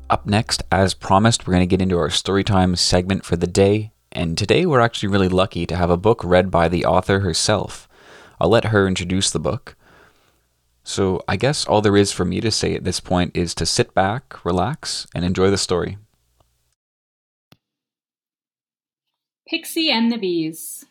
Up next, as promised, we're going to get into our storytime segment for the day. And today we're actually really lucky to have a book read by the author herself. I'll let her introduce the book. So I guess all there is for me to say at this point is to sit back, relax, and enjoy the story. Pixie and the Bees.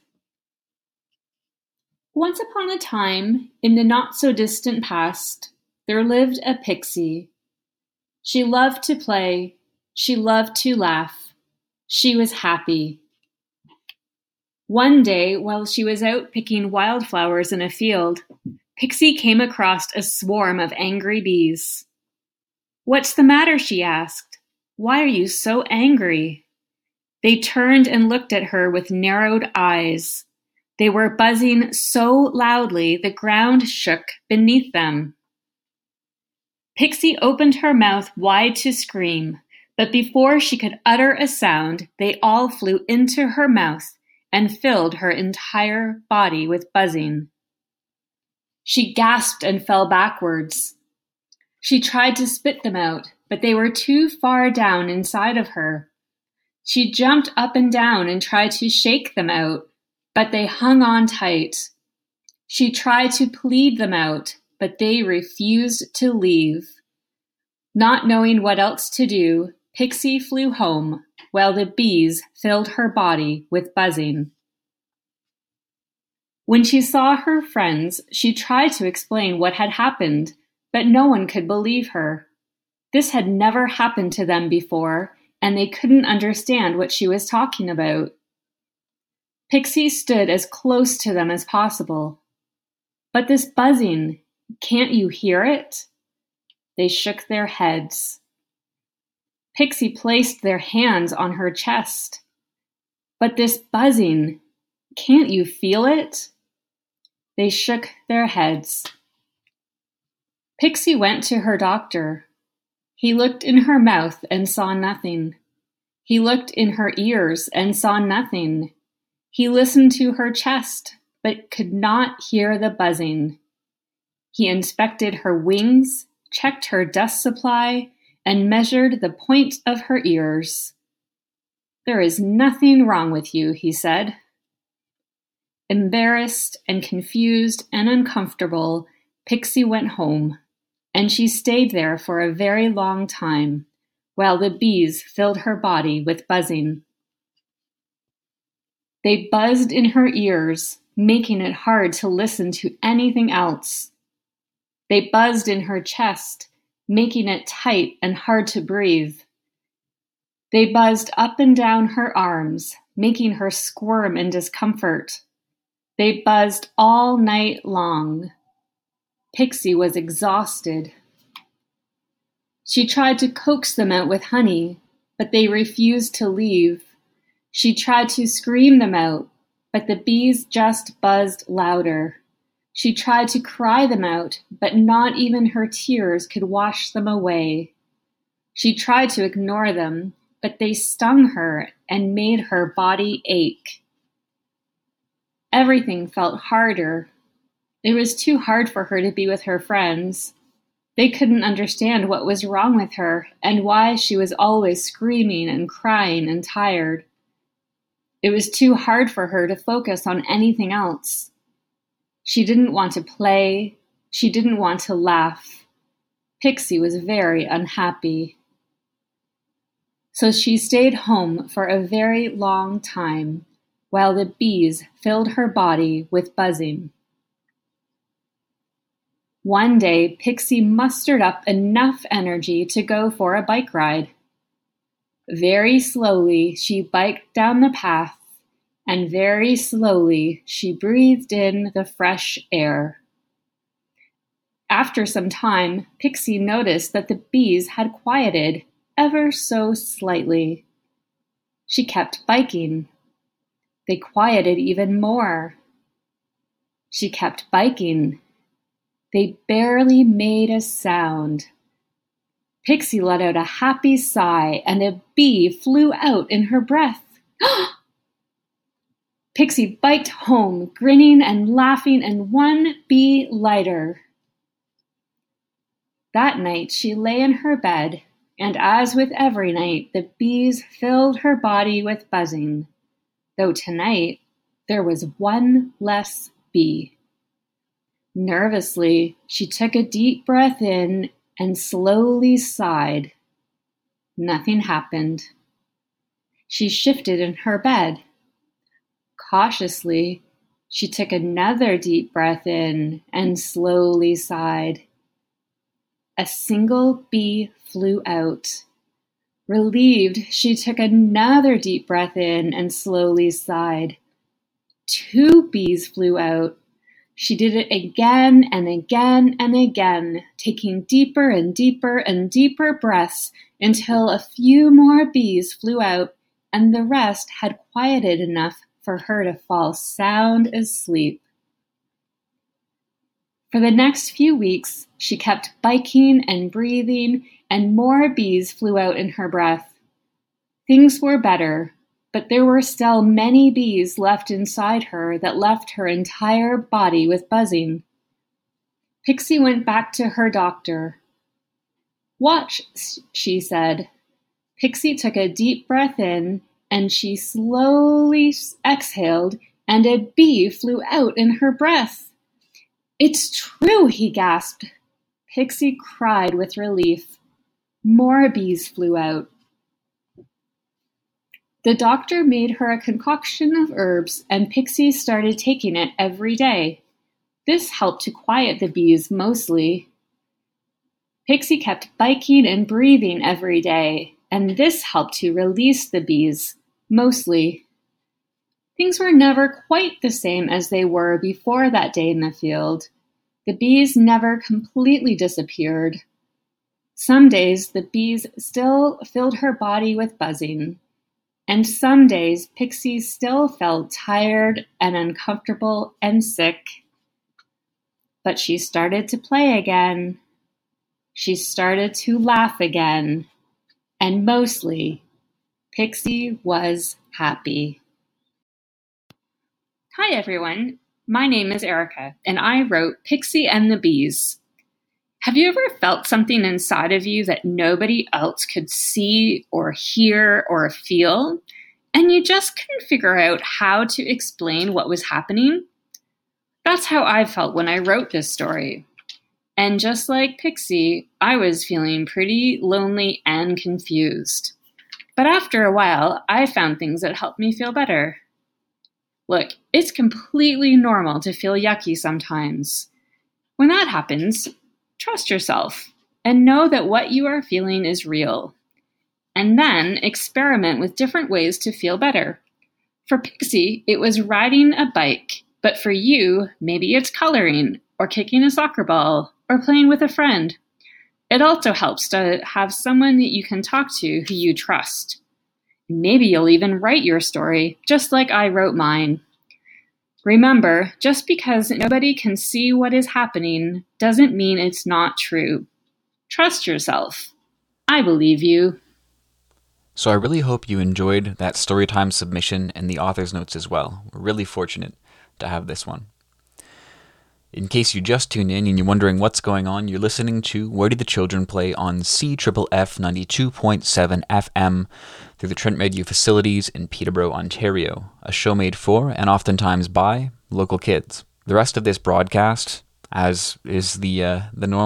Once upon a time, in the not-so-distant past, there lived a pixie. She loved to play. She loved to laugh. She was happy. One day, while she was out picking wildflowers in a field, Pixie came across a swarm of angry bees. "What's the matter?" she asked. "Why are you so angry?" They turned and looked at her with narrowed eyes. They were buzzing so loudly the ground shook beneath them. Pixie opened her mouth wide to scream, but before she could utter a sound, they all flew into her mouth and filled her entire body with buzzing. She gasped and fell backwards. She tried to spit them out, but they were too far down inside of her. She jumped up and down and tried to shake them out, but they hung on tight. She tried to plead them out, but they refused to leave. Not knowing what else to do, Pixie flew home, while the bees filled her body with buzzing. When she saw her friends, she tried to explain what had happened, but no one could believe her. This had never happened to them before, and they couldn't understand what she was talking about. Pixie stood as close to them as possible. "But this buzzing, can't you hear it?" They shook their heads. Pixie placed their hands on her chest. "But this buzzing, can't you feel it?" They shook their heads. Pixie went to her doctor. He looked in her mouth and saw nothing. He looked in her ears and saw nothing. He listened to her chest, but could not hear the buzzing. He inspected her wings, checked her dust supply, and measured the point of her ears. "There is nothing wrong with you," he said. Embarrassed and confused and uncomfortable, Pixie went home, and she stayed there for a very long time, while the bees filled her body with buzzing. They buzzed in her ears, making it hard to listen to anything else. They buzzed in her chest, making it tight and hard to breathe. They buzzed up and down her arms, making her squirm in discomfort. They buzzed all night long. Pixie was exhausted. She tried to coax them out with honey, but they refused to leave. She tried to scream them out, but the bees just buzzed louder. She tried to cry them out, but not even her tears could wash them away. She tried to ignore them, but they stung her and made her body ache. Everything felt harder. It was too hard for her to be with her friends. They couldn't understand what was wrong with her and why she was always screaming and crying and tired. It was too hard for her to focus on anything else. She didn't want to play. She didn't want to laugh. Pixie was very unhappy. So she stayed home for a very long time, while the bees filled her body with buzzing. One day, Pixie mustered up enough energy to go for a bike ride. Very slowly, she biked down the path, and very slowly, she breathed in the fresh air. After some time, Pixie noticed that the bees had quieted ever so slightly. She kept biking. They quieted even more. She kept biking. They barely made a sound. Pixie let out a happy sigh, and a bee flew out in her breath. Pixie biked home, grinning and laughing, and one bee lighter. That night she lay in her bed, and as with every night, the bees filled her body with buzzing, though tonight there was one less bee. Nervously, she took a deep breath in and slowly sighed. Nothing happened. She shifted in her bed. Cautiously, she took another deep breath in and slowly sighed. A single bee flew out. Relieved, she took another deep breath in and slowly sighed. 2 bees flew out. She did it again and again and again, taking deeper and deeper and deeper breaths until a few more bees flew out and the rest had quieted enough for her to fall sound asleep. For the next few weeks, she kept biking and breathing, and more bees flew out in her breath. Things were better, but there were still many bees left inside her that left her entire body with buzzing. Pixie went back to her doctor. "Watch," she said. Pixie took a deep breath in, and she slowly exhaled, and a bee flew out in her breath. "It's true," he gasped. Pixie cried with relief. More bees flew out. The doctor made her a concoction of herbs, and Pixie started taking it every day. This helped to quiet the bees mostly. Pixie kept biking and breathing every day, and this helped to release the bees, mostly. Things were never quite the same as they were before that day in the field. The bees never completely disappeared. Some days the bees still filled her body with buzzing, and some days Pixie still felt tired and uncomfortable and sick. But she started to play again. She started to laugh again. And mostly, Pixie was happy. Hi everyone, my name is Erica, and I wrote Pixie and the Bees. Have you ever felt something inside of you that nobody else could see or hear or feel, and you just couldn't figure out how to explain what was happening? That's how I felt when I wrote this story. And just like Pixie, I was feeling pretty lonely and confused. But after a while, I found things that helped me feel better. Look, it's completely normal to feel yucky sometimes. When that happens, trust yourself and know that what you are feeling is real. And then experiment with different ways to feel better. For Pixie, it was riding a bike, but for you, maybe it's coloring or kicking a soccer ball or playing with a friend. It also helps to have someone that you can talk to who you trust. Maybe you'll even write your story, just like I wrote mine. Remember, just because nobody can see what is happening doesn't mean it's not true. Trust yourself. I believe you. So I really hope you enjoyed that Storytime submission and the author's notes as well. We're really fortunate to have this one. In case you just tuned in and you're wondering what's going on, you're listening to Where Did the Children Play on CFFF 92.7 FM through the Trent Radio facilities in Peterborough, Ontario, a show made for and oftentimes by local kids. The rest of this broadcast, as is the normal